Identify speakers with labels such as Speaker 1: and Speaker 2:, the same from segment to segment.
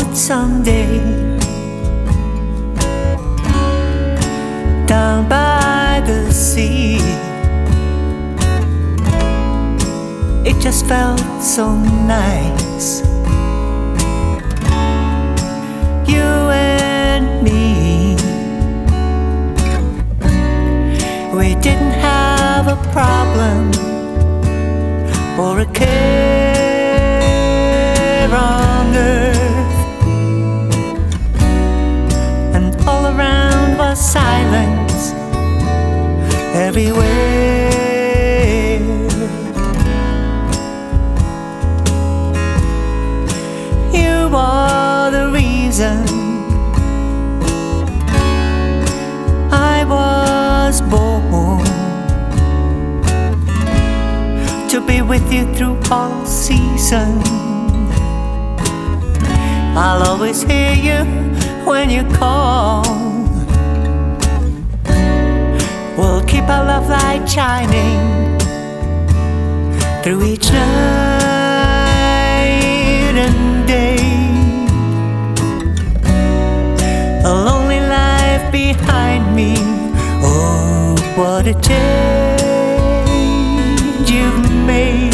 Speaker 1: boat someday down by the sea. It just felt so nice, you and me. We didn't have a problem or a care on earth, and all around was silence everywhere. You are the reason I was born, to be with you through all seasons. I'll always hear you when you call. We'll keep our love light shining through each night and day. A lonely life behind me, oh, what a change you've made.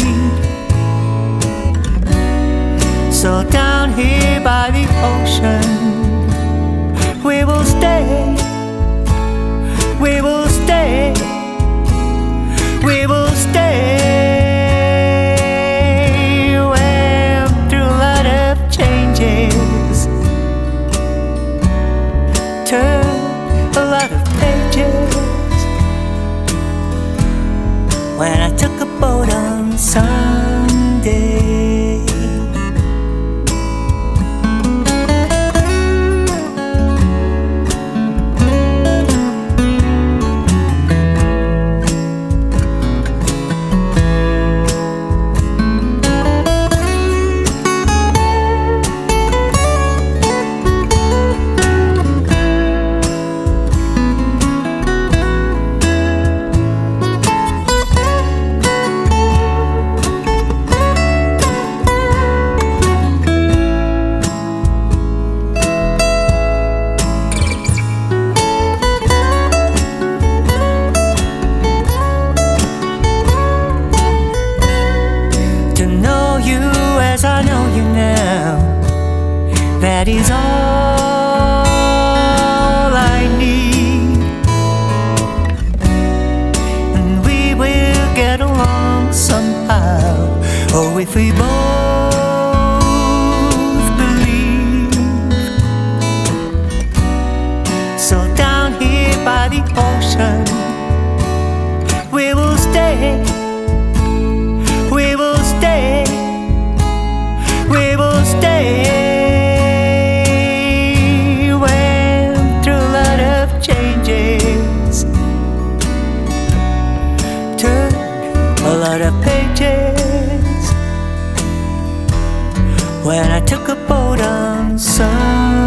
Speaker 1: So down here by the ocean, we will stay, we will stay, we will stay. Went through a lot of changes, turned a lot of pages, when I took a boat on Sunday. As I know you now, that is all I need, and we will get along somehow. Oh, if we both believe. So down here by the ocean, we will stay, we will stay, we will stay. Went through a lot of changes, turned a lot of pages, when I took a boat on Sunday.